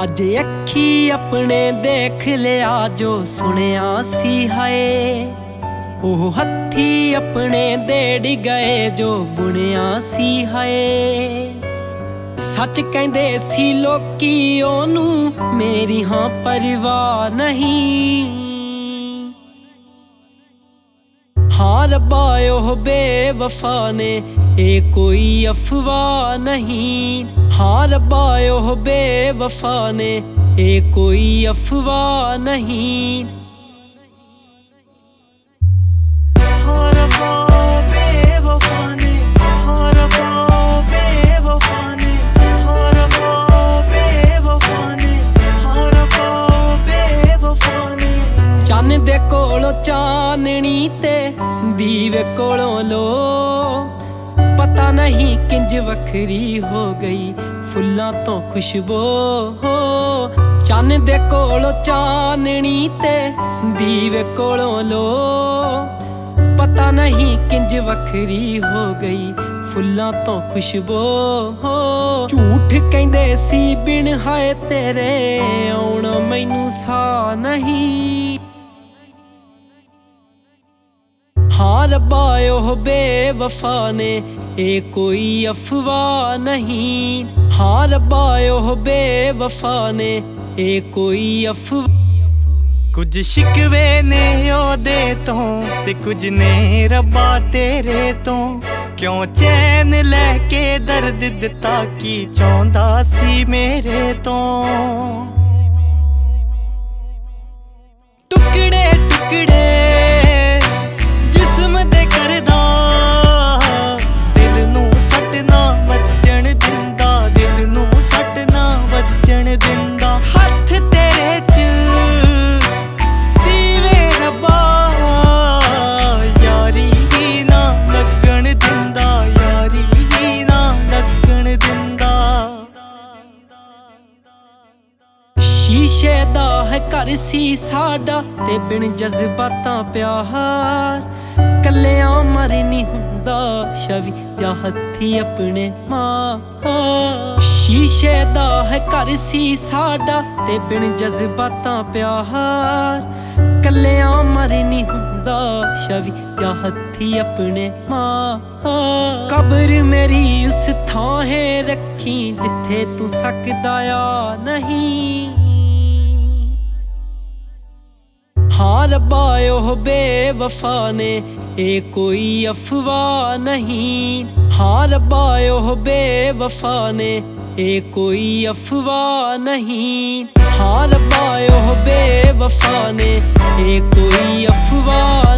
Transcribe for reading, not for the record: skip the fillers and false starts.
अज अखी अपने देख लिया जो सुनिया सी हाय। ओह हत्थी अपने देड़ गए जो बुनिया सी हाय। सच कहंदे सी लोकी ओनू मेरी हाँ परवाह नहीं। हाँ रब्बा ओह बेवफा ने ए कोई अफवाह नहीं। हाँ रब्बा ओह बेवफा ने ए कोई अफवाह नहीं। हाँ रब्बा बेवफा ने, हाँ रब्बा बेवफा ने, हाँ रब्बा बेवफा ने, हाँ रब्बा बेवफा ने। चन्न दे कोलों चाननी ते दीवे कोलों लो, पता नहीं किंज वखरी हो गई फुल्लां तो खुशबू हो। चन्न दे कोलों चाननी ते दीवे कोलों लो, पता नहीं किंज वखरी हो गई फुल्लां तो खुशबू हो। झूठ कहंदे सी बिन हाय तेरे आउणा मैनू सा नहीं। हाँ रब्बा ओह बेवफा ने ए कोई अफवाह नहीं। हाँ रब्बा ओह बेवफा ने ए कोई अफवाह। कुछ शिकवे ने ओदे तो ते कुछ ने रब्बा तेरे तो। क्यों चैन लैके दर्द दिता की चाहुंदा सी मेरे तो। टुकड़े टुकड़े जिस्म दे करदा, दिल नू सट ना वजन दिंदा, दिल नू सट ना वजन दिंदा। हथ तेरे च सीवे रब्बा, यारी ही ना लगन दिंदा, यारी ही ना लगन दिंदा। शीशे दा है घर सी साडा ते बिन जज्बातां प्यार। कल्लियां मर नहीं हुंदा छवि जा हत्थी अपने मां। शीशे दा है घर सी साडा ते बिन जज्बातां प्यार। कल्लियां मर नहीं हुंदा छवि जा हत्थी अपने मां। कब्र मेरी उस थाहे रखी जिथे तू सकदा आ नहीं। हाँ रब्बा ओह बेवफा ने ए कोई अफवाह नहीं। हाँ रब्बा ओह बेवफा ने ए कोई अफवाह नहीं। हाँ रब्बा ओह बेवफा ने ए कोई अफवाह